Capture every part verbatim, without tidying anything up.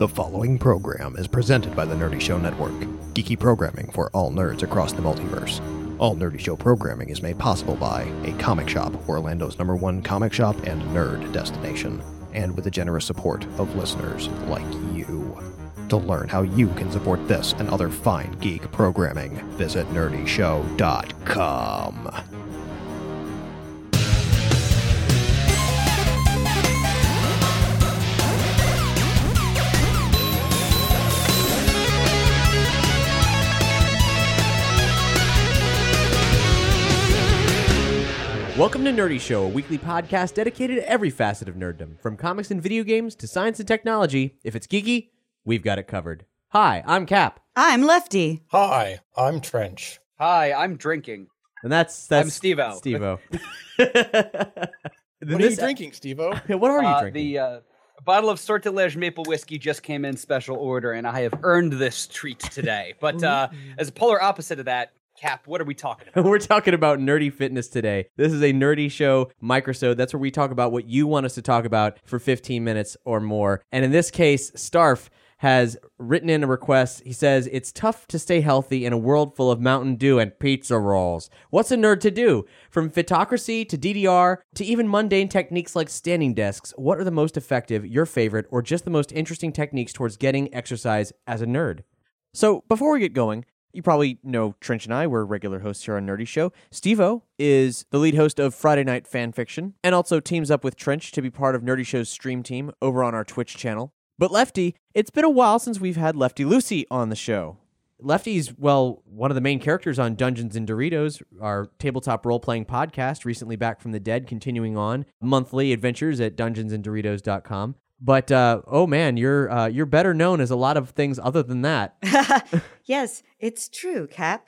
The following program is presented by the Nerdy Show Network, geeky programming for all nerds across the multiverse. All Nerdy Show programming is made possible by A Comic Shop, Orlando's number one comic shop and nerd destination, and with the generous support of listeners like you. To learn how you can support this and other fine geek programming, visit nerdy show dot com. Welcome to Nerdy Show, a weekly podcast dedicated to every facet of nerddom, from comics and video games to science and technology. If it's geeky, we've got it covered. Hi, I'm Cap. I'm Lefty. Hi, I'm Trench. Hi, I'm drinking. And that's that's I'm Steve-O. Steve-O. What are you drinking, Steve-O? What are you Uh, drinking? the uh, bottle of Sortilege maple whiskey just came in special order, and I have earned this treat today. But uh, as a polar opposite of that, Cap, what are we talking about? We're talking about nerdy fitness today. This is a Nerdy Show microsode. That's where we talk about what you want us to talk about for fifteen minutes or more. And in this case, Starf has written in a request. He says, it's tough to stay healthy in a world full of Mountain Dew and pizza rolls. What's a nerd to do? From Fitocracy to D D R to even mundane techniques like standing desks, what are the most effective, your favorite, or just the most interesting techniques towards getting exercise as a nerd? So before we get going, you probably know Trench and I. We're regular hosts here on Nerdy Show. Steve-O is the lead host of Friday Night Fan Fiction and also teams up with Trench to be part of Nerdy Show's stream team over on our Twitch channel. But Lefty, it's been a while since we've had Lefty Lucy on the show. Lefty's, well, one of the main characters on Dungeons and Doritos, our tabletop role-playing podcast, recently back from the dead, continuing on monthly adventures at dungeons and doritos dot com. But, uh, oh man, you're uh, you're better known as a lot of things other than that. Yes, it's true, Cap.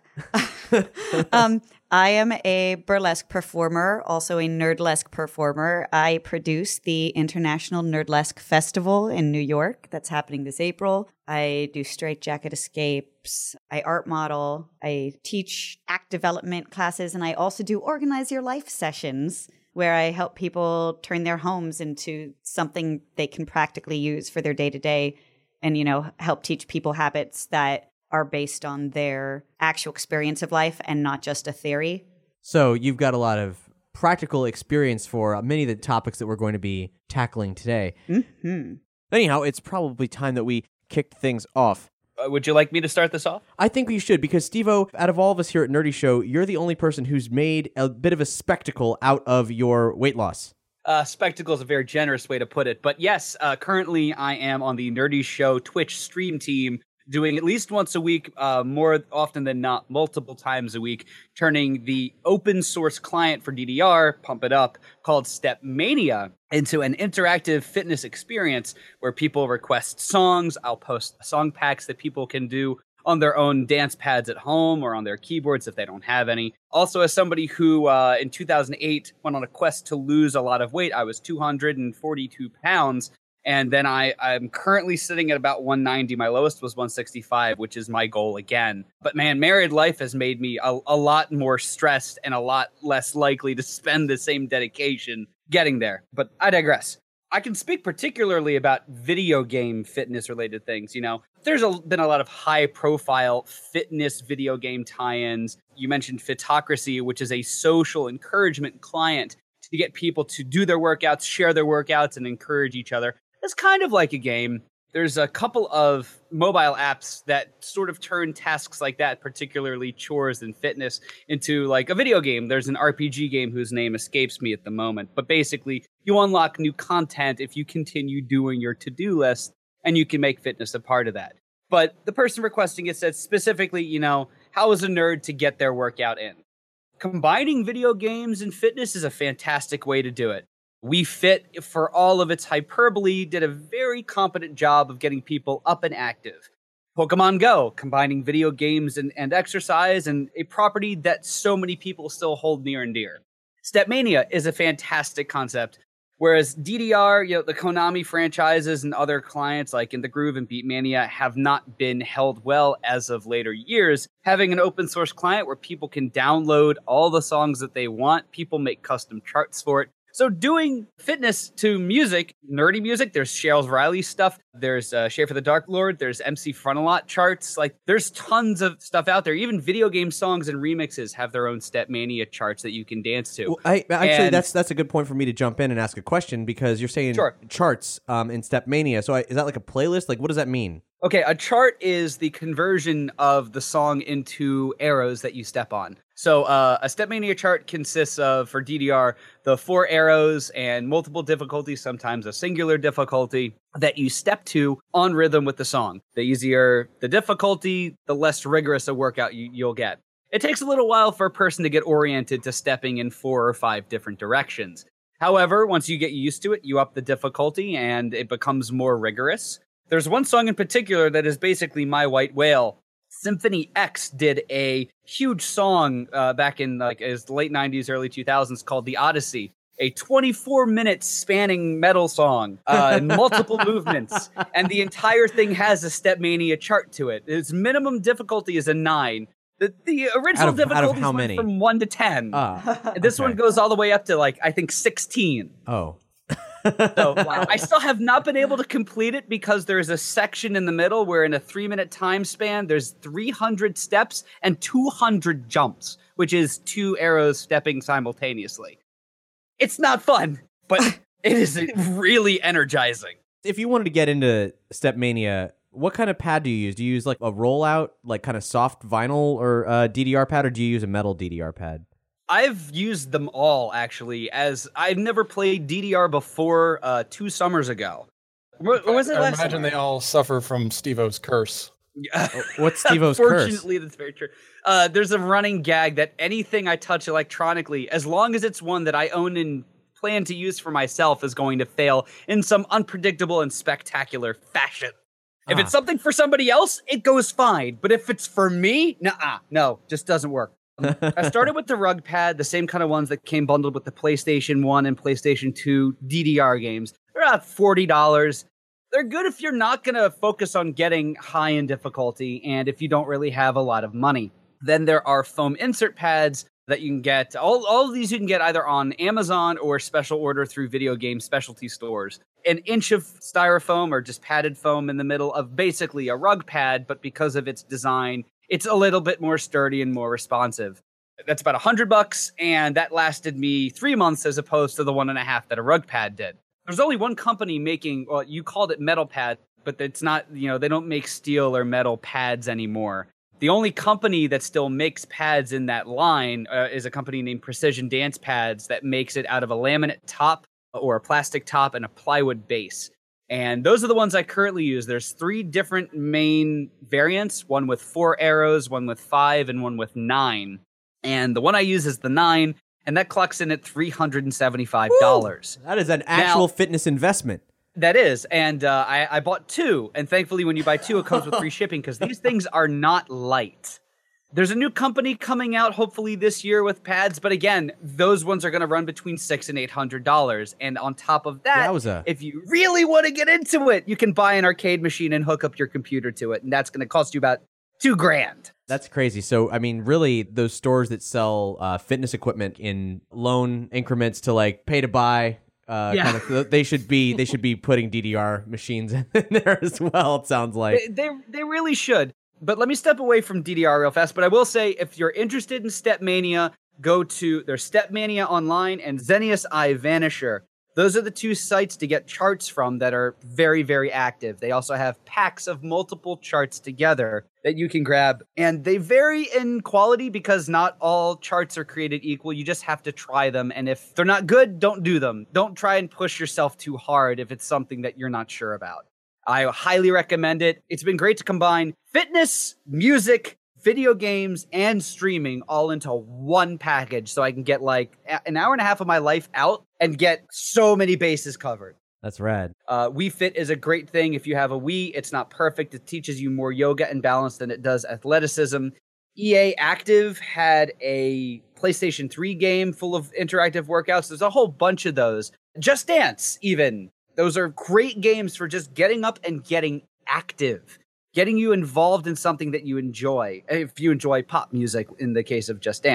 um, I am a burlesque performer, also a nerdlesque performer. I produce the International Nerdlesque Festival in New York that's happening this April. I do straitjacket escapes. I art model. I teach act development classes, and I also do organize your life sessions, where I help people turn their homes into something they can practically use for their day-to-day and, you know, help teach people habits that are based on their actual experience of life and not just a theory. So you've got a lot of practical experience for many of the topics that we're going to be tackling today. Mm-hmm. Anyhow, it's probably time that we kicked things off. Uh, would you like me to start this off? I think we should, because Steve-O, out of all of us here at Nerdy Show, you're the only person who's made a bit of a spectacle out of your weight loss. Uh, spectacle is a very generous way to put it. But yes, uh, currently I am on the Nerdy Show Twitch stream team, doing at least once a week, uh, more often than not, multiple times a week, turning the open source client for D D R, Pump It Up, called Stepmania, into an interactive fitness experience where people request songs. I'll post song packs that people can do on their own dance pads at home or on their keyboards if they don't have any. Also, as somebody who uh, in two thousand eight went on a quest to lose a lot of weight, I was two hundred forty-two pounds. And then I, I'm currently sitting at about one ninety. My lowest was one sixty-five, which is my goal again. But man, married life has made me a, a lot more stressed and a lot less likely to spend the same dedication getting there. But I digress. I can speak particularly about video game fitness related things. You know, there's a, been a lot of high profile fitness video game tie-ins. You mentioned Fitocracy, which is a social encouragement client to get people to do their workouts, share their workouts, and encourage each other. It's kind of like a game. There's a couple of mobile apps that sort of turn tasks like that, particularly chores and fitness, into like a video game. There's an R P G game whose name escapes me at the moment. But basically, you unlock new content if you continue doing your to-do list, and you can make fitness a part of that. But the person requesting it said specifically, you know, how is a nerd to get their workout in? Combining video games and fitness is a fantastic way to do it. Wii Fit, for all of its hyperbole, did a very competent job of getting people up and active. Pokemon Go, combining video games and, and exercise, and a property that so many people still hold near and dear. Stepmania is a fantastic concept, whereas D D R, you know, the Konami franchises and other clients like In the Groove and Beatmania have not been held well as of later years. Having an open source client where people can download all the songs that they want, people make custom charts for it, So doing fitness to music, nerdy music, there's Shales Riley stuff, there's uh, Schaefer the Dark Lord, there's M C Frontalot charts, like there's tons of stuff out there. Even video game songs and remixes have their own Stepmania charts that you can dance to. Well, I, actually, and, that's that's a good point for me to jump in and ask a question because you're saying sure. charts um, in Stepmania. So I, is that like a playlist? Like, what does that mean? Okay, a chart is the conversion of the song into arrows that you step on. So uh, a Stepmania chart consists of, for D D R, the four arrows and multiple difficulties, sometimes a singular difficulty, that you step to on rhythm with the song. The easier the difficulty, the less rigorous a workout you, you'll get. It takes a little while for a person to get oriented to stepping in four or five different directions. However, once you get used to it, you up the difficulty and it becomes more rigorous. There's one song in particular that is basically My White Whale. Symphony X did a huge song uh, back in like his late nineties, early two thousands called The Odyssey, a twenty-four minute spanning metal song, uh, multiple movements, and the entire thing has a Stepmania chart to it. Its minimum difficulty is a nine. The, the original of, difficulty went many? from one to ten. Ah, this okay. one goes all the way up to like, I think sixteen. Oh. So wow. I still have not been able to complete it because there's a section in the middle where in a three minute time span, there's three hundred steps and two hundred jumps, which is two arrows stepping simultaneously. It's not fun, but it is really energizing. If you wanted to get into Stepmania, what kind of pad do you use? Do you use like a rollout, like kind of soft vinyl or uh, D D R pad, or do you use a metal D D R pad? I've used them all, actually, as I've never played D D R before uh, two summers ago. What, what was it I last imagine summer? they all suffer from Steve-O's curse. What's Steve-O's curse? Unfortunately, that's very true. Uh, there's a running gag that anything I touch electronically, as long as it's one that I own and plan to use for myself, is going to fail in some unpredictable and spectacular fashion. If Ah. it's something for somebody else, it goes fine. But if it's for me, nuh-uh, no, just doesn't work. I started with the rug pad, the same kind of ones that came bundled with the PlayStation one and PlayStation two D D R games. They're about forty dollars. They're good if you're not going to focus on getting high in difficulty and if you don't really have a lot of money. Then there are foam insert pads that you can get. All, all of these you can get either on Amazon or special order through video game specialty stores. An inch of styrofoam or just padded foam in the middle of basically a rug pad, but because of its design, it's a little bit more sturdy and more responsive. That's about a hundred bucks, and that lasted me three months as opposed to the one and a half that a rug pad did. There's only one company making, well, you called it metal pad, but it's not, you know, they don't make steel or metal pads anymore. The only company that still makes pads in that line uh, is a company named Precision Dance Pads that makes it out of a laminate top or a plastic top and a plywood base. And those are the ones I currently use. There's three different main variants, one with four arrows, one with five, and one with nine. And the one I use is the nine, and that clocks in at three hundred seventy-five dollars. Woo! That is an actual Now, fitness investment. That is, and uh, I, I bought two, and thankfully when you buy two, it comes with free shipping, because these things are not light. There's a new company coming out hopefully this year with pads, but again, those ones are going to run between six and eight hundred dollars. And on top of that, Yowza. if you really want to get into it, you can buy an arcade machine and hook up your computer to it, and that's going to cost you about two grand. That's crazy. So, I mean, really, those stores that sell uh, fitness equipment in loan increments to like pay to buy, uh, Yeah. kind of, they should be they should be putting D D R machines in there as well. It sounds like They, they they really should. But let me step away from D D R real fast. But I will say, if you're interested in Stepmania, go to there's Stepmania Online and Xenius Eye Vanisher. Those are the two sites to get charts from that are very, very active. They also have packs of multiple charts together that you can grab. And they vary in quality because not all charts are created equal. You just have to try them. And if they're not good, don't do them. Don't try and push yourself too hard if it's something that you're not sure about. I highly recommend it. It's been great to combine fitness, music, video games, and streaming all into one package so I can get like an hour and a half of my life out and get so many bases covered. that's rad. Uh, Wii Fit is a great thing. If you have a Wii, it's not perfect. It teaches you more yoga and balance than it does athleticism. E A Active had a PlayStation three game full of interactive workouts. There's a whole bunch of those. Just Dance, even. Those are great games for just getting up and getting active, getting you involved in something that you enjoy, if you enjoy pop music in the case of Just Dance.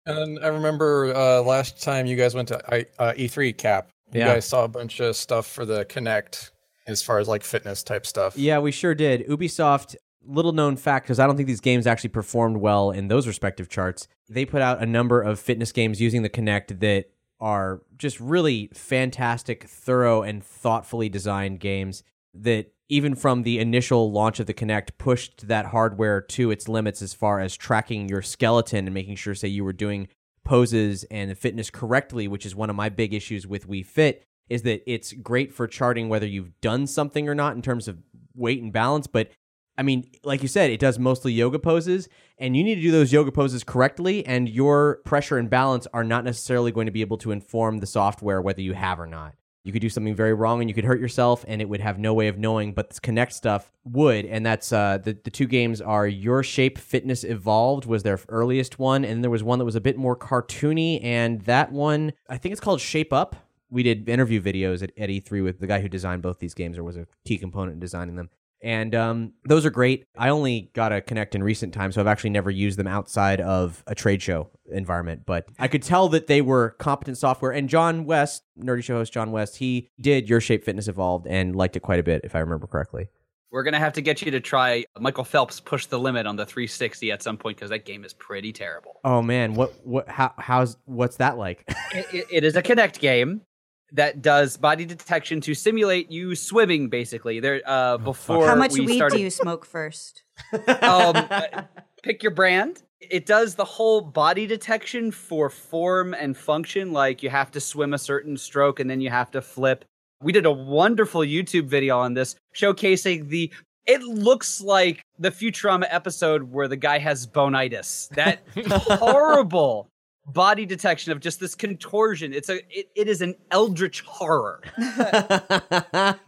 And I remember uh, last time you guys went to I, uh, E three, Cap. You Yeah. guys saw a bunch of stuff for the Kinect as far as like fitness type stuff. Yeah, we sure did. Ubisoft, little known fact, because I don't think these games actually performed well in those respective charts. They put out a number of fitness games using the Kinect that are just really fantastic, thorough, and thoughtfully designed games that even from the initial launch of the Kinect pushed that hardware to its limits as far as tracking your skeleton and making sure, say, you were doing poses and fitness correctly, which is one of my big issues with Wii Fit, is that it's great for charting whether you've done something or not in terms of weight and balance. But I mean, like you said, it does mostly yoga poses, and you need to do those yoga poses correctly, and your pressure and balance are not necessarily going to be able to inform the software whether you have or not. You could do something very wrong and you could hurt yourself, and it would have no way of knowing, but this Kinect stuff would, and that's uh, the, the two games are Your Shape Fitness Evolved was their earliest one, and there was one that was a bit more cartoony, and that one, I think it's called Shape Up. We did interview videos at, at E three with the guy who designed both these games, or was a key component in designing them. And um, those are great. I only got a Kinect in recent times, so I've actually never used them outside of a trade show environment. But I could tell that they were competent software. And John West, Nerdy Show host John West, he did Your Shape Fitness Evolved and liked it quite a bit, if I remember correctly. We're going to have to get you to try Michael Phelps Push the Limit on the three sixty at some point, because that game is pretty terrible. Oh, man. What? What? How? How's? What's that like? it, it, it is a Kinect game that does body detection to simulate you swimming, basically. There, uh, before How much we weed started, do you smoke first? um, uh, pick your brand. It does the whole body detection for form and function, like you have to swim a certain stroke and then you have to flip. We did a wonderful YouTube video on this, showcasing the... It looks like the Futurama episode where the guy has bonitis. That horrible body detection of just this contortion. It's a it, it is an eldritch horror. But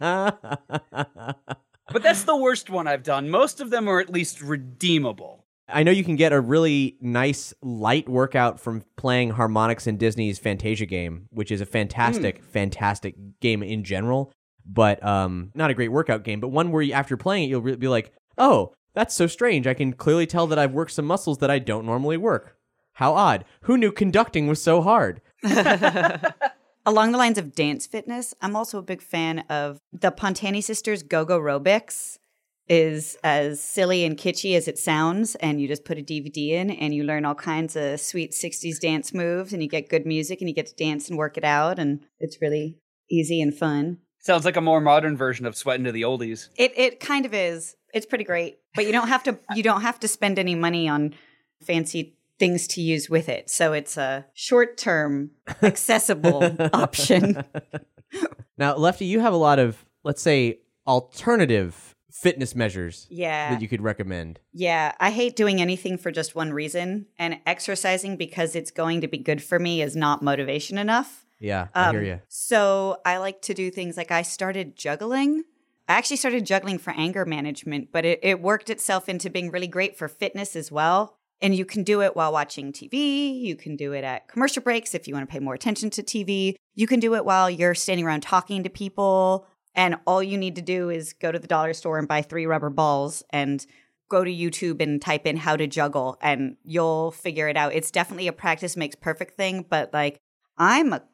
that's the worst one I've done. Most of them are at least redeemable. I know you can get a really nice light workout from playing harmonics in Disney's Fantasia game, which is a fantastic, mm. fantastic game in general, but um, not a great workout game, but one where you, after playing it, you'll re- be like, oh, that's so strange. I can clearly tell that I've worked some muscles that I don't normally work. How odd. Who knew conducting was so hard? Along the lines of dance fitness, I'm also a big fan of the Pontani Sisters Go-Go Robics. Is as silly and kitschy as it sounds, and you just put a D V D in and you learn all kinds of sweet sixties dance moves, and you get good music and you get to dance and work it out, and it's really easy and fun. Sounds like a more modern version of Sweatin' to the Oldies. It it kind of is. It's pretty great, but you don't have to you don't have to spend any money on fancy things to use with it. So it's a short-term accessible option. Now, Lefty, you have a lot of, let's say, alternative fitness measures yeah. that you could recommend. Yeah, I hate doing anything for just one reason, and exercising because it's going to be good for me is not motivation enough. Yeah, I um, hear you. So I like to do things like I started juggling. I actually started juggling for anger management, but it, it worked itself into being really great for fitness as well. And you can do it while watching T V. You can do it at commercial breaks if you want to pay more attention to T V. You can do it while you're standing around talking to people. And all you need to do is go to the dollar store and buy three rubber balls and go to YouTube and type in how to juggle, and you'll figure it out. It's definitely a practice makes perfect thing, but like I'm a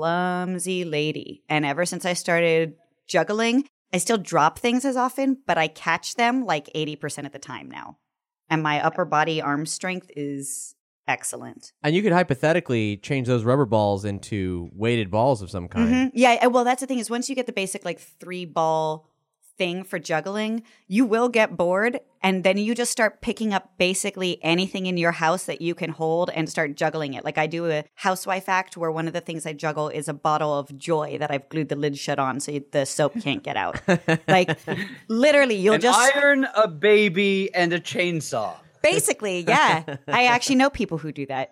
clumsy lady. And ever since I started juggling, I still drop things as often, but I catch them like eighty percent of the time now. And my upper body arm strength is excellent. And you could hypothetically change those rubber balls into weighted balls of some kind. Mm-hmm. Yeah, well, that's the thing is once you get the basic like three ball thing for juggling, you will get bored, and then you just start picking up basically anything in your house that you can hold and start juggling it. Like I do a housewife act where one of the things I juggle is a bottle of Joy that I've glued the lid shut on so the soap can't get out. Like literally, you'll An just iron, a baby, and a chainsaw. Basically, yeah. I actually know people who do that.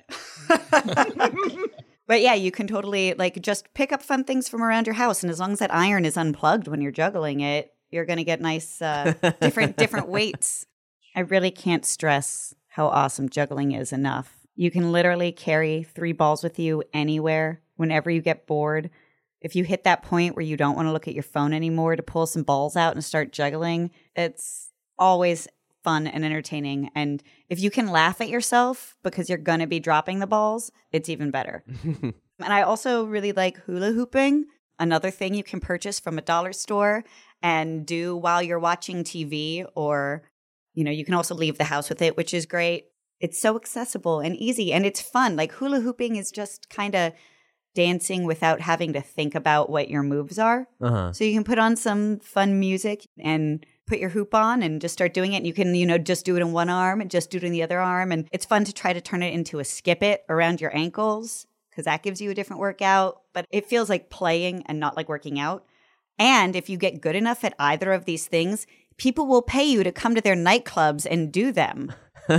But yeah, you can totally like just pick up fun things from around your house, and as long as that iron is unplugged when you're juggling it, you're going to get nice uh, different different weights. I really can't stress how awesome juggling is enough. You can literally carry three balls with you anywhere whenever you get bored. If you hit that point where you don't want to look at your phone anymore to pull some balls out and start juggling, it's always fun and entertaining. And if you can laugh at yourself because you're going to be dropping the balls, it's even better. And I also really like hula hooping, another thing you can purchase from a dollar store and do while you're watching T V, or, you know, you can also leave the house with it, which is great. It's so accessible and easy, and it's fun. Like hula hooping is just kind of dancing without having to think about what your moves are. Uh-huh. So you can put on some fun music and put your hoop on and just start doing it. And you can, you know, just do it in one arm and just do it in the other arm. And it's fun to try to turn it into a skip it around your ankles because that gives you a different workout. But it feels like playing and not like working out. And if you get good enough at either of these things, people will pay you to come to their nightclubs and do them.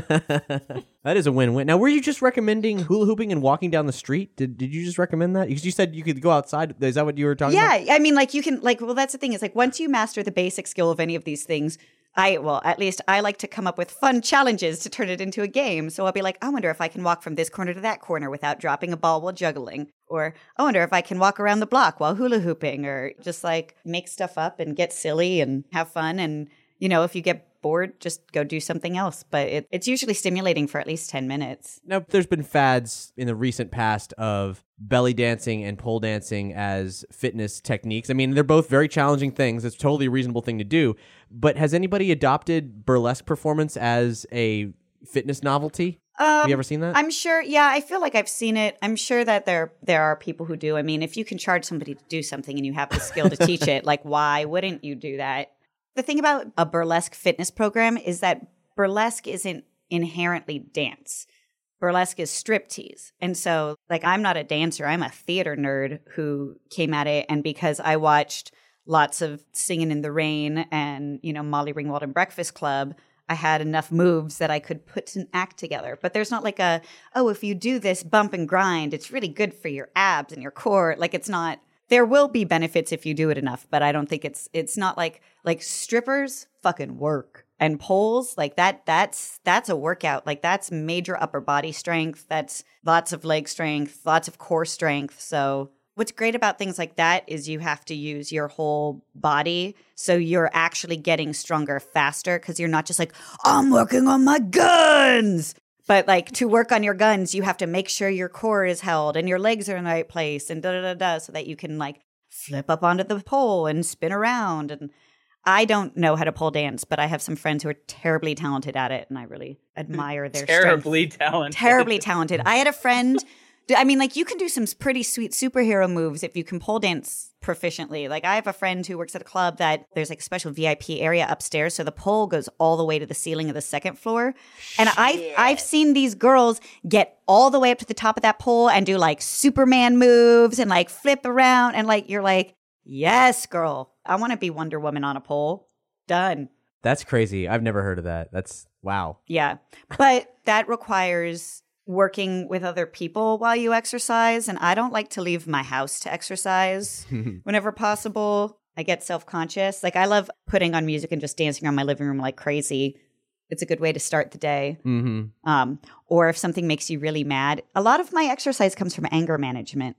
That is a win-win. Now, were you just recommending hula hooping and walking down the street? Did Did you just recommend that? Because you said you could go outside. Is that what you were talking yeah, about? Yeah, I mean, like you can, like, well, that's the thing is like once you master the basic skill of any of these things, I, well, at least I like to come up with fun challenges to turn it into a game. So I'll be like, I wonder if I can walk from this corner to that corner without dropping a ball while juggling. Or I wonder if I can walk around the block while hula hooping, or just like make stuff up and get silly and have fun. And, you know, if you get bored, just go do something else. But it, it's usually stimulating for at least ten minutes. Now, there's been fads in the recent past of belly dancing and pole dancing as fitness techniques. I mean, they're both very challenging things. It's totally a reasonable thing to do. But has anybody adopted burlesque performance as a fitness novelty? Um, Have you ever seen that? I'm sure. Yeah, I feel like I've seen it. I'm sure that there there are people who do. I mean, if you can charge somebody to do something and you have the skill to teach it, like why wouldn't you do that? The thing about a burlesque fitness program is that burlesque isn't inherently dance. Burlesque is striptease. And so, like, I'm not a dancer. I'm a theater nerd who came at it. And because I watched lots of Singing in the Rain and, you know, Molly Ringwald and Breakfast Club, I had enough moves that I could put an act together. But there's not like a, oh, if you do this bump and grind, it's really good for your abs and your core. Like, it's not. There will be benefits if you do it enough, but I don't think it's it's not like like strippers fucking work, and poles like that that's that's a workout. Like that's major upper body strength, that's lots of leg strength, lots of core strength. So what's great about things like that is you have to use your whole body, so you're actually getting stronger faster because you're not just like, I'm working on my guns. But like to work on your guns, you have to make sure your core is held and your legs are in the right place and da da da da, so that you can like flip up onto the pole and spin around. And I don't know how to pole dance, but I have some friends who are terribly talented at it, and I really admire their terribly strength. talented. Terribly talented. I had a friend. I mean, like you can do some pretty sweet superhero moves if you can pole dance proficiently. Like I have a friend who works at a club that there's like a special V I P area upstairs, so the pole goes all the way to the ceiling of the second floor. And I've I've seen these girls get all the way up to the top of that pole and do like Superman moves and like flip around, and like you're like, yes, girl, I want to be Wonder Woman on a pole. Done. That's crazy. I've never heard of that. That's wow. Yeah, but that requires working with other people while you exercise. And I don't like to leave my house to exercise whenever possible. I get self-conscious. Like I love putting on music and just dancing around my living room like crazy. It's a good way to start the day. Mm-hmm. Um, or if something makes you really mad. A lot of my exercise comes from anger management.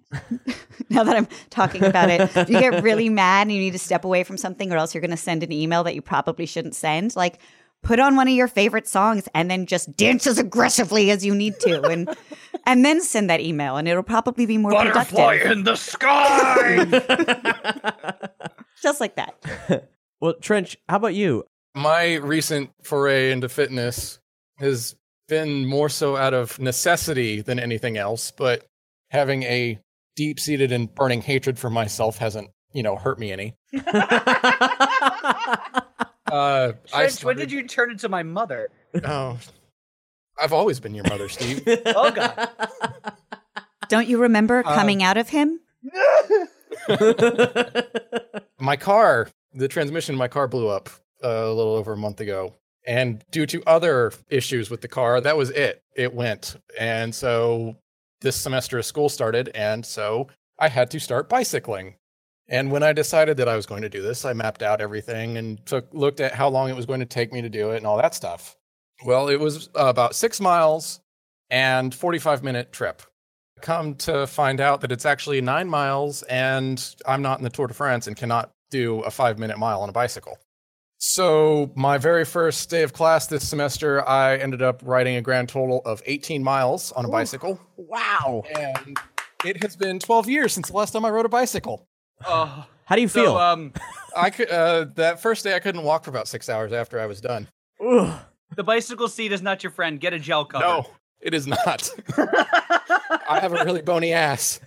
Now that I'm talking about it, if you get really mad and you need to step away from something, or else you're going to send an email that you probably shouldn't send, like put on one of your favorite songs and then just dance as aggressively as you need to, and and then send that email, and it'll probably be more Butterfly productive. in the sky. Just like that. Well, Trench, how about you? My recent foray into fitness has been more so out of necessity than anything else, but having a deep-seated and burning hatred for myself hasn't, you know, hurt me any. Uh, I Trench, started, when did you turn into my mother? Oh, I've always been your mother, Steve. Oh, God. Don't you remember Uh, coming out of him? My car, the transmission in my car blew up uh, a little over a month ago. And due to other issues with the car, that was it. It went. And so this semester of school started, and so I had to start bicycling. And when I decided that I was going to do this, I mapped out everything and took looked at how long it was going to take me to do it and all that stuff. Well, it was uh, about six miles and forty-five minute trip. Come to find out that it's actually nine miles, and I'm not in the Tour de France and cannot do a five minute mile on a bicycle. So my very first day of class this semester, I ended up riding a grand total of eighteen miles on a bicycle. Wow. And it has been twelve years since the last time I rode a bicycle. Oh, How do you feel? so um, I could uh, that first day I couldn't walk for about six hours after I was done. Ugh. the bicycle seat is not your friend. Get a gel cover. No, it is not. I have a really bony ass.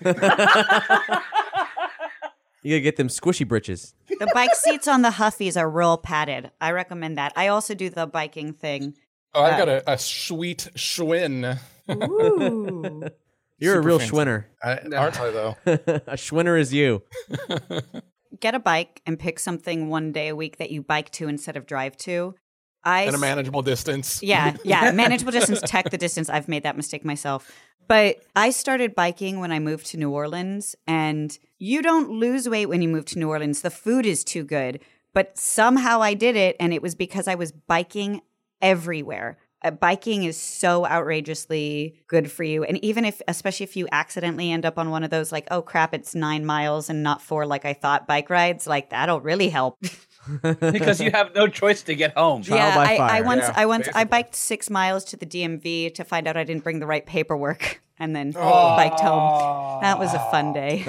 You gotta get them squishy britches. The bike seats on the Huffies are real padded. I recommend that. I also do the biking thing. Oh, I've got a, a sweet Schwinn. Ooh. You're a Super real fancy. Schwinner. I, aren't I, though? A Schwinner is you. Get a bike and pick something one day a week that you bike to instead of drive to. I At a manageable distance. Yeah, yeah. Manageable distance, tech the distance. I've made that mistake myself. But I started biking when I moved to New Orleans, and you don't lose weight when you move to New Orleans. The food is too good. But somehow I did it, and it was because I was biking everywhere. Uh, biking is so outrageously good for you. And even if, especially if you accidentally end up on one of those, like, oh crap, it's nine miles and not four like I thought bike rides, like that'll really help. because you have no choice to get home. Trial yeah, by I, fire. I once, Yeah, I once, I basically. biked six miles to the D M V to find out I didn't bring the right paperwork, and then Oh. biked home. That was a fun day,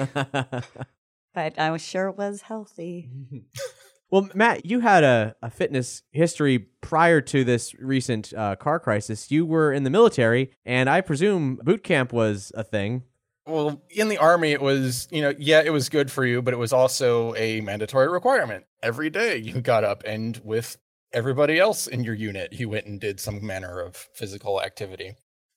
but I was sure was healthy. Well, Matt, you had a, a fitness history prior to this recent uh, car crisis. You were in the military, and I presume boot camp was a thing. Well, in the Army, it was, you know, yeah, it was good for you, but it was also a mandatory requirement. Every day you got up and with everybody else in your unit, you went and did some manner of physical activity.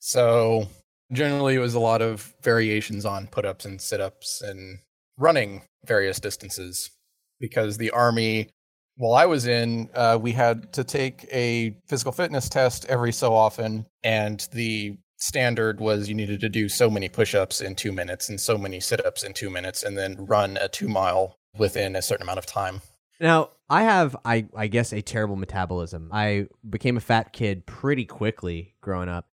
So generally it was a lot of variations on put-ups and sit-ups and running various distances, because the Army, while I was in, uh, we had to take a physical fitness test every so often, and the standard was you needed to do so many push-ups in two minutes and so many sit-ups in two minutes and then run a two mile within a certain amount of time. Now, I have, I, I guess, a terrible metabolism. I became a fat kid pretty quickly growing up.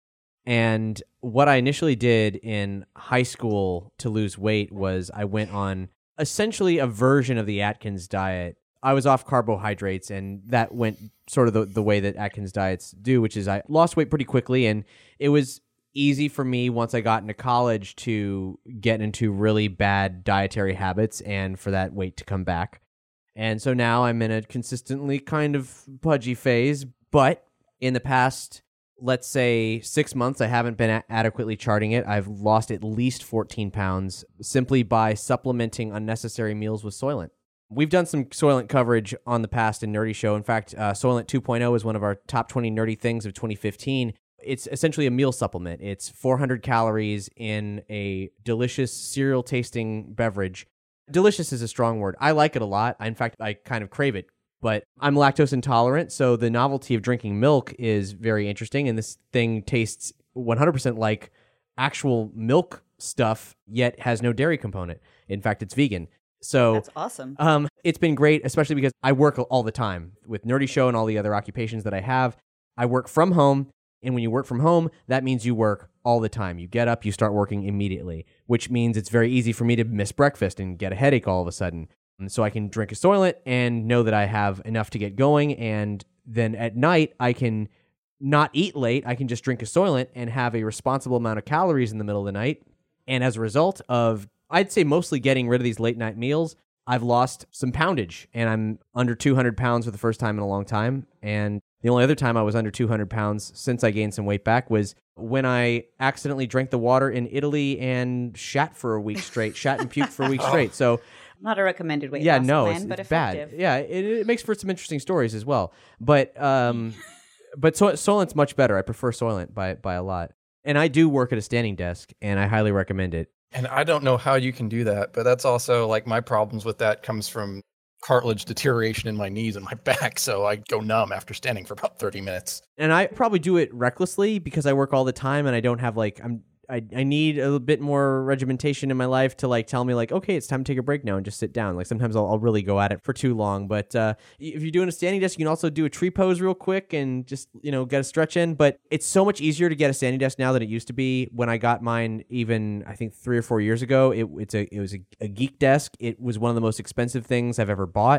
And what I initially did in high school to lose weight was I went on essentially a version of the Atkins diet. I was off carbohydrates, and that went sort of the, the way that Atkins diets do, which is I lost weight pretty quickly, and it was easy for me once I got into college to get into really bad dietary habits and for that weight to come back. And so now I'm in a consistently kind of pudgy phase, but in the past, let's say six months, I haven't been a- adequately charting it. I've lost at least fourteen pounds simply by supplementing unnecessary meals with Soylent. We've done some Soylent coverage on the past in Nerdy Show. In fact, uh, Soylent two point oh is one of our top twenty nerdy things of twenty fifteen. It's essentially a meal supplement. It's four hundred calories in a delicious cereal-tasting beverage. Delicious is a strong word. I like it a lot. In fact, I kind of crave it. But I'm lactose intolerant, so the novelty of drinking milk is very interesting, and this thing tastes one hundred percent like actual milk stuff, yet has no dairy component. In fact, it's vegan. So That's awesome. um, it's been great, especially because I work all the time with Nerdy Show and all the other occupations that I have. I work from home, and when you work from home, that means you work all the time. You get up, you start working immediately, which means it's very easy for me to miss breakfast and get a headache all of a sudden. And so I can drink a Soylent and know that I have enough to get going, and then at night I can not eat late. I can just drink a Soylent and have a responsible amount of calories in the middle of the night. And as a result of, I'd say mostly getting rid of these late night meals, I've lost some poundage, and I'm under two hundred pounds for the first time in a long time. And the only other time I was under two hundred pounds since I gained some weight back was when I accidentally drank the water in Italy and shat for a week straight, shat and puked for a week straight. So Not a recommended weight yeah, loss no, plan, it's, but it's effective. bad. Yeah, it, it makes for some interesting stories as well. But um, but so, Soylent's much better. I prefer Soylent by by a lot. And I do work at a standing desk, and I highly recommend it. And I don't know how you can do that, but that's also like my problems with that comes from cartilage deterioration in my knees and my back. So I go numb after standing for about thirty minutes. And I probably do it recklessly because I work all the time, and I don't have like I'm. I, I need a bit more regimentation in my life to like tell me like, okay, it's time to take a break now and just sit down. Like sometimes I'll, I'll really go at it for too long. But uh, if you're doing a standing desk, you can also do a tree pose real quick and just, you know, get a stretch in. But it's so much easier to get a standing desk now than it used to be. When I got mine, even I think three or four years ago, it, it's a it was a, a geek desk. It was one of the most expensive things I've ever bought.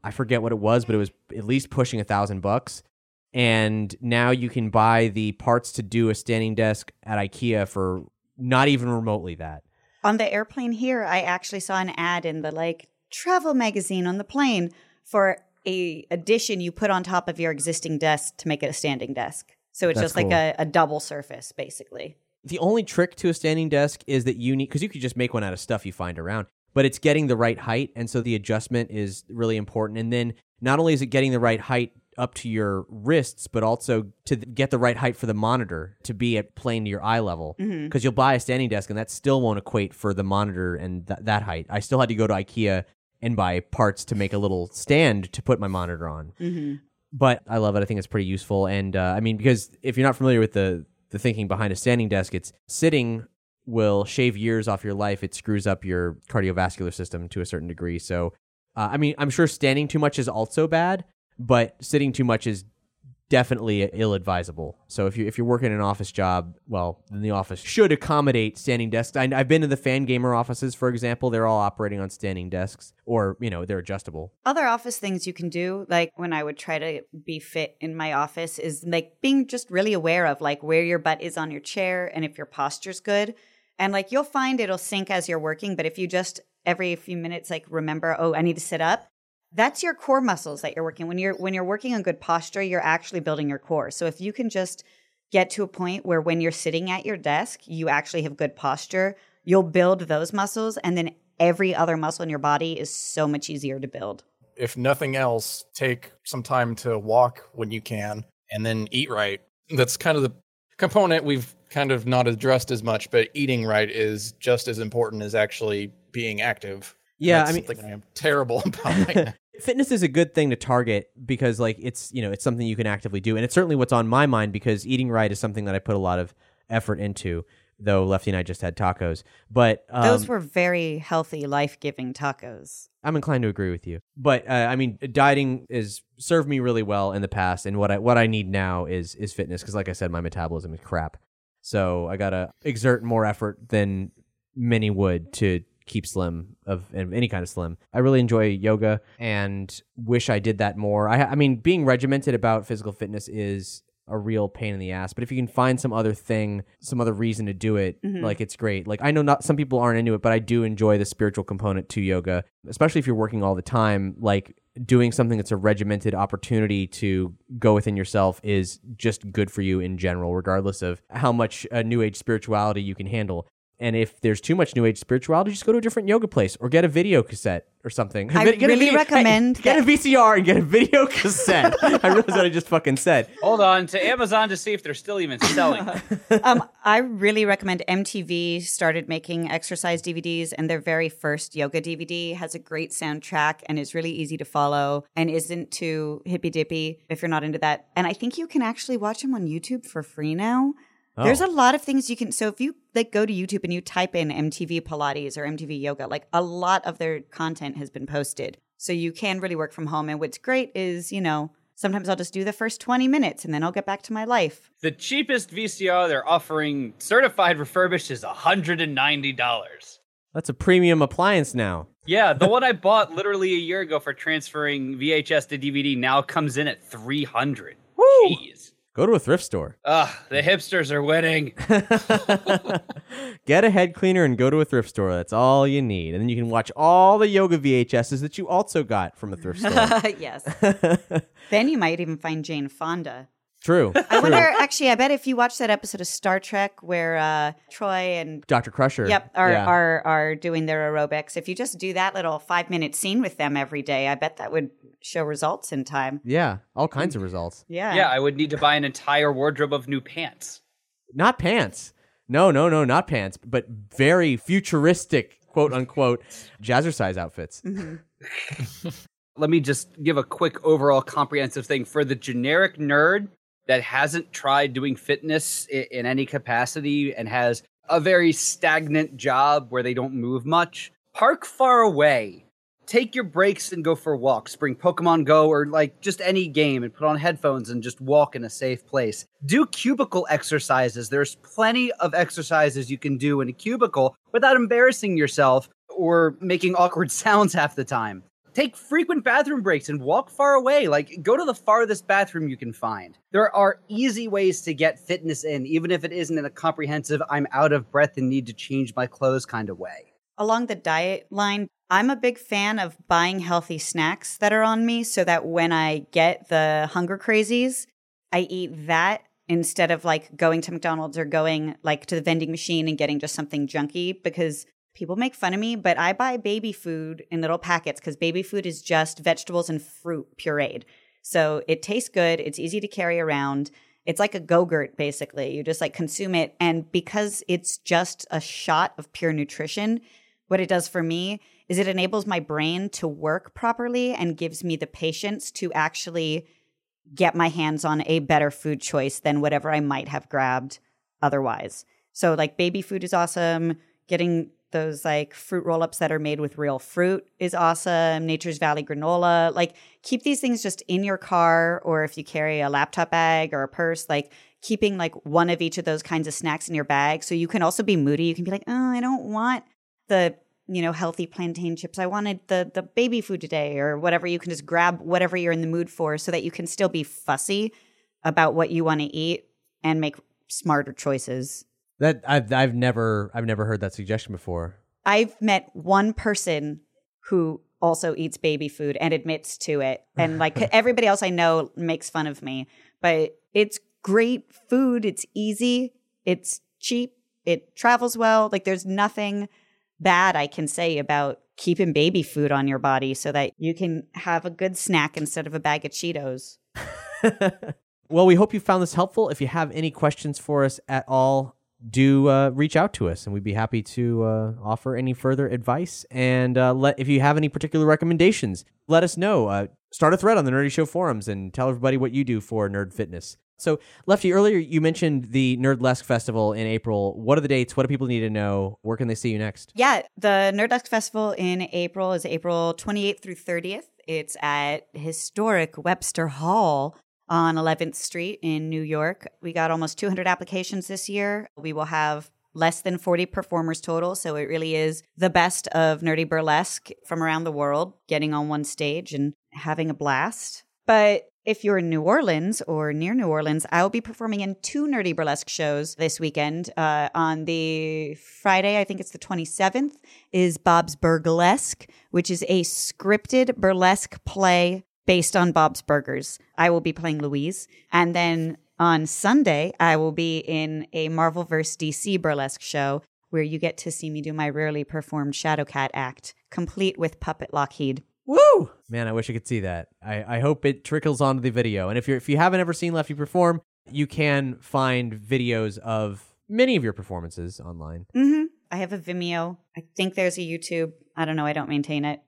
I forget what it was, but it was at least pushing a thousand bucks. And now you can buy the parts to do a standing desk at IKEA for not even remotely that. On the airplane here, I actually saw an ad in the like travel magazine on the plane for a addition you put on top of your existing desk to make it a standing desk. So it's That's just cool. like a, a double surface, basically. The only trick to a standing desk is that you need, because you could just make one out of stuff you find around, but it's getting the right height. And so the adjustment is really important. And then not only is it getting the right height up to your wrists, but also to th- get the right height for the monitor to be at plane to your eye level. Because Mm-hmm. you'll buy a standing desk and that still won't equate for the monitor and th- that height. I still had to go to IKEA and buy parts to make a little stand to put my monitor on. Mm-hmm. But I love it. I think it's pretty useful. And uh, I mean, because if you're not familiar with the, the thinking behind a standing desk, it's sitting will shave years off your life. It screws up your cardiovascular system to a certain degree. So, uh, I mean, I'm sure standing too much is also bad, but sitting too much is definitely ill-advisable. So if you if you're working an office job, well, then the office should accommodate standing desks. I, I've been to the fan gamer offices, for example. They're all operating on standing desks, or you know, they're adjustable. Other office things you can do, like when I would try to be fit in my office, is like being just really aware of like where your butt is on your chair and if your posture's good. And like you'll find it'll sync as you're working, but if you just every few minutes like remember, oh, I need to sit up. That's your core muscles that you're working. When you're when you're working on good posture, you're actually building your core. So if you can just get to a point where when you're sitting at your desk, you actually have good posture, you'll build those muscles, and then every other muscle in your body is so much easier to build. If nothing else, take some time to walk when you can and then eat right. That's kind of the component we've kind of not addressed as much, but eating right is just as important as actually being active. Yeah, That's I mean, something I am terrible about right now. fitness is a good thing to target because like it's, you know, it's something you can actively do. And it's certainly what's on my mind because eating right is something that I put a lot of effort into, though Lefty and I just had tacos. But um, Those were very healthy, life-giving tacos. I'm inclined to agree with you. But uh, I mean, dieting has served me really well in the past, and what I what I need now is is fitness because, like I said, my metabolism is crap. So I gotta exert more effort than many would to keep slim of any kind of slim. I really enjoy yoga and wish I did that more. I, I mean, being regimented about physical fitness is a real pain in the ass, but if you can find some other thing, some other reason to do it, Mm-hmm. like it's great. Like I know not some people aren't into it, but I do enjoy the spiritual component to yoga, especially if you're working all the time. Like doing something that's a regimented opportunity to go within yourself is just good for you in general, regardless of how much uh, new age spirituality you can handle. And if there's too much new age spirituality, just go to a different yoga place or get a video cassette or something. I Get a really video- recommend hey, get a that- V C R and get a video cassette. I realized what I just fucking said. Hold on to Amazon to see if they're still even selling them. um, I really recommend M T V started making exercise D V Ds, and their very first yoga D V D has a great soundtrack and is really easy to follow and isn't too hippy dippy if you're not into that. And I think you can actually watch them on YouTube for free now. Oh. There's a lot of things you can. So if you like go to YouTube and you type in M T V Pilates or M T V Yoga, like a lot of their content has been posted. So you can really work from home. And what's great is, you know, sometimes I'll just do the first twenty minutes and then I'll get back to my life. The cheapest V C R they're offering certified refurbished is one hundred ninety dollars. That's a premium appliance now. Yeah, the one I bought literally a year ago for transferring V H S to D V D now comes in at three hundred dollars. Jeez. Go to a thrift store. Ugh, the hipsters are winning. Get a head cleaner and go to a thrift store. That's all you need. And then you can watch all the yoga V H Ses that you also got from a thrift store. Yes. Then you might even find Jane Fonda. True. I wonder, actually, I bet if you watch that episode of Star Trek where uh, Troy and Doctor Crusher. Yep, are, Yeah. are are doing their aerobics. If you just do that little five minute scene with them every day, I bet that would show results in time. Yeah, all kinds of results. Yeah. Yeah, I would need to buy an entire wardrobe of new pants. Not pants. No, no, no, not pants, but very futuristic, quote unquote, jazzercise outfits. Let me just give a quick overall comprehensive thing for the generic nerd that hasn't tried doing fitness in, in any capacity and has a very stagnant job where they don't move much. Park far away. Take your breaks and go for walks. Bring Pokemon Go or like just any game and put on headphones and just walk in a safe place. Do cubicle exercises. There's plenty of exercises you can do in a cubicle without embarrassing yourself or making awkward sounds half the time. take frequent bathroom breaks and walk far away. Like, go to the farthest bathroom you can find. There are easy ways to get fitness in, even if it isn't in a comprehensive, I'm out of breath and need to change my clothes kind of way. Along the diet line, I'm a big fan of buying healthy snacks that are on me so that when I get the hunger crazies, I eat that instead of like going to McDonald's or going like to the vending machine and getting just something junky, because people make fun of me, but I buy baby food in little packets because baby food is just vegetables and fruit pureed. So it tastes good. It's easy to carry around. It's like a Go-Gurt, basically. You just like consume it. And because it's just a shot of pure nutrition, what it does for me is it enables my brain to work properly and gives me the patience to actually get my hands on a better food choice than whatever I might have grabbed otherwise. So like baby food is awesome. Getting those like fruit roll-ups that are made with real fruit is awesome. Nature's Valley granola. Like, keep these things just in your car, or if you carry a laptop bag or a purse, like keeping like one of each of those kinds of snacks in your bag. So you can also be moody. You can be like, oh, I don't want the, you know, healthy plantain chips. I wanted the the baby food today, or whatever. You can just grab whatever you're in the mood for so that you can still be fussy about what you want to eat and make smarter choices. That I've I've never I've never heard that suggestion before. I've met one person who also eats baby food and admits to it. And like everybody else I know makes fun of me, but it's great food. It's easy. It's cheap. It travels well. Like, there's nothing bad I can say about keeping baby food on your body so that you can have a good snack instead of a bag of Cheetos. Well, we hope you found this helpful. If you have any questions for us at all, do uh, reach out to us, and we'd be happy to uh, offer any further advice. And uh, let if you have any particular recommendations, let us know. Uh, start a thread on the Nerdy Show forums and tell everybody what you do for nerd fitness. So, Lefty, earlier you mentioned the Nerdlesque Festival in April. What are the dates? What do people need to know? Where can they see you next? Yeah, the Nerdlesque Festival in April is April twenty-eighth through thirtieth. It's at historic Webster Hall on eleventh Street in New York. We got almost two hundred applications this year. We will have less than forty performers total, so it really is the best of nerdy burlesque from around the world getting on one stage and having a blast. But if you're in New Orleans or near New Orleans, I will be performing in two Nerdy Burlesque shows this weekend. Uh, on the Friday, I think it's the twenty-seventh, is Bob's Burlesque, which is a scripted burlesque play based on Bob's Burgers. I will be playing Louise. And then on Sunday, I will be in a Marvelverse D C burlesque show where you get to see me do my rarely performed Shadowcat act, complete with Puppet Lockheed. Woo! Man, I wish I could see that. I, I hope it trickles onto the video. And if you're if you haven't ever seen Lefty perform, you can find videos of many of your performances online. Mm-hmm. I have a Vimeo. I think there's a YouTube. I don't know. I don't maintain it.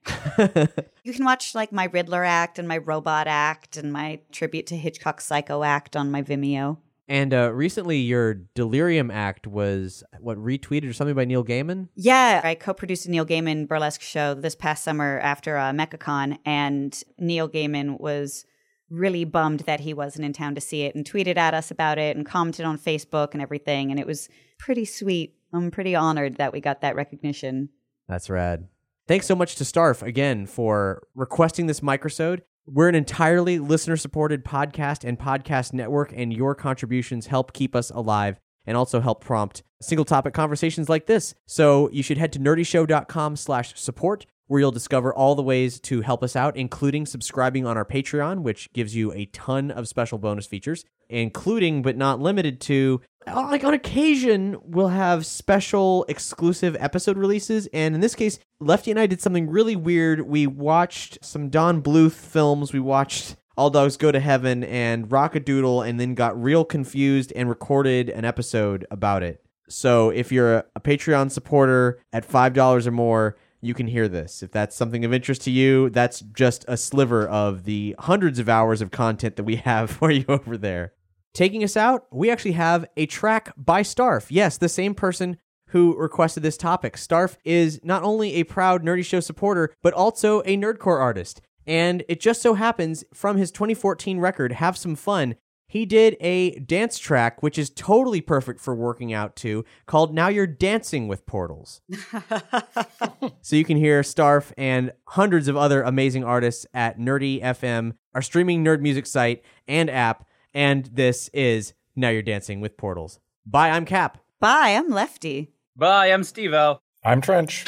You can watch like my Riddler act and my robot act and my tribute to Hitchcock Psycho act on my Vimeo. And uh, recently your Delirium act was, what, retweeted or something by Neil Gaiman? Yeah, I co-produced a Neil Gaiman burlesque show this past summer after uh, MechaCon, and Neil Gaiman was really bummed that he wasn't in town to see it and tweeted at us about it and commented on Facebook and everything, and it was pretty sweet. I'm pretty honored that we got that recognition. That's rad. Thanks so much to Starf, again, for requesting this microsode. We're an entirely listener-supported podcast and podcast network, and your contributions help keep us alive and also help prompt single-topic conversations like this. So you should head to nerdyshow.com slash support, where you'll discover all the ways to help us out, including subscribing on our Patreon, which gives you a ton of special bonus features, including but not limited to, like on occasion, we'll have special exclusive episode releases. And in this case, Lefty and I did something really weird. We watched some Don Bluth films. We watched All Dogs Go to Heaven and Rock-a-Doodle, and then got real confused and recorded an episode about it. So if you're a, a Patreon supporter at five dollars or more, you can hear this. If that's something of interest to you, that's just a sliver of the hundreds of hours of content that we have for you over there. Taking us out, we actually have a track by Starf. Yes, the same person who requested this topic. Starf is not only a proud Nerdy Show supporter, but also a nerdcore artist. And it just so happens, from his twenty fourteen record, Have Some Fun, he did a dance track, which is totally perfect for working out to, called Now You're Dancing with Portals. So you can hear Starf and hundreds of other amazing artists at Nerdy F M, our streaming nerd music site and app, and this is Now You're Dancing with Portals. Bye, I'm Cap. Bye, I'm Lefty. Bye, I'm Steve-O. I'm Trench.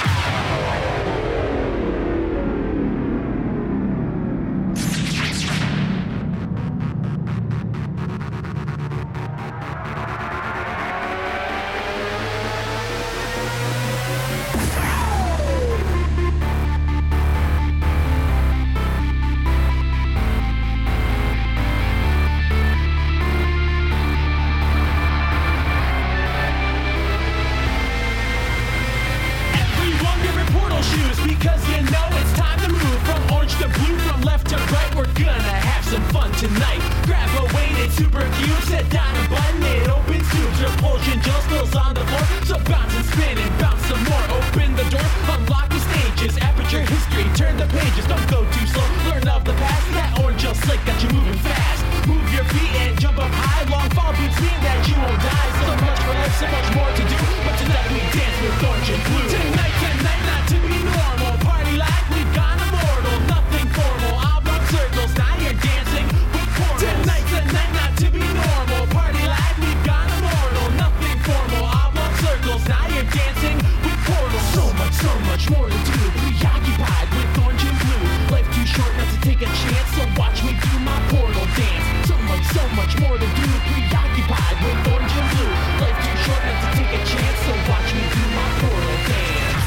Tonight, grab a weighted super cube, set down a button, it opens tubes, repulsion just spills on the floor, so bounce and spin and bounce some more, open the door, unlock the stages, aperture history, turn the pages, don't go too slow, learn of the past, that orange just slick got you moving fast, move your feet and jump up high, long fall beats mean that you won't die, so much for life, so much more to do, but tonight we dance with orange and blue, tonight, tonight, not to be normal, party like we've gone immortal, nothing formal, I'll run circles, now you're dancing. Tonight, tonight, not to be normal. Party like we've gone immortal. Nothing formal. Oblong circles. Now you're dancing with portals. So much, so much more to do. Preoccupied with orange and blue. Life too short not to take a chance. So watch me do my portal dance. So much, so much more to do. Preoccupied with orange and blue. Life too short not to take a chance. So watch me do my portal dance.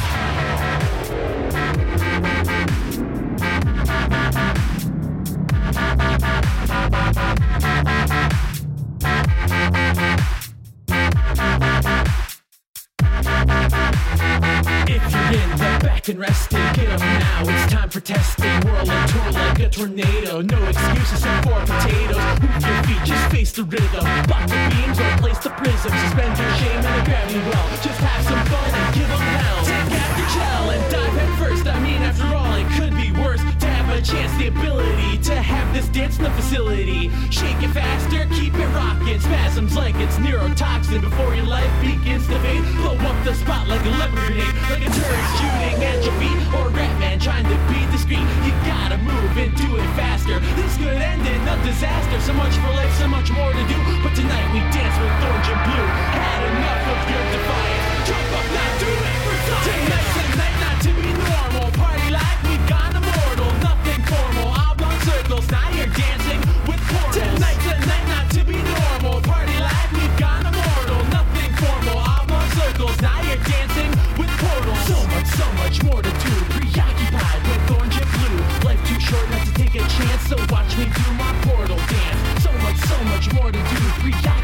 If you're in the back and resting, get up now, it's time for testing. Whirl and twirl like a tornado, no excuses for potatoes. Move your feet, just face the rhythm. Block the beams or place the prism. Suspend your shame and a gravity well. Just have some fun and give them hell. Take out your gel and dive head first. I mean, after all, it could be worse to have a chance, the ability to have this dance in the facility. Shake it faster, keep it rocking. Spasms like it's neurotoxin before your life begins to fade. Blow up the spot like a leopard grenade, like a turret shooting at your feet, or a rat man trying to beat the screen. You gotta move and do it faster. This could end in a disaster. So much for life, so much more to do. But tonight we dance with orange and blue. Had enough of your defiance. Jump up now, do it for science. Tonight, tonight, not to be normal. Party like we've gone immortal. Nothing formal, oblong circles. Now you're dancing with portals. Tonight, tonight, not to be normal. Party like we've gone immortal. Nothing formal, oblong circles. Now you're dancing with portals. So much, so much more to do. Preoccupied with orange and blue. Life too short not to take a chance, so watch me do my portal dance. So much, so much more to do. Preoccupied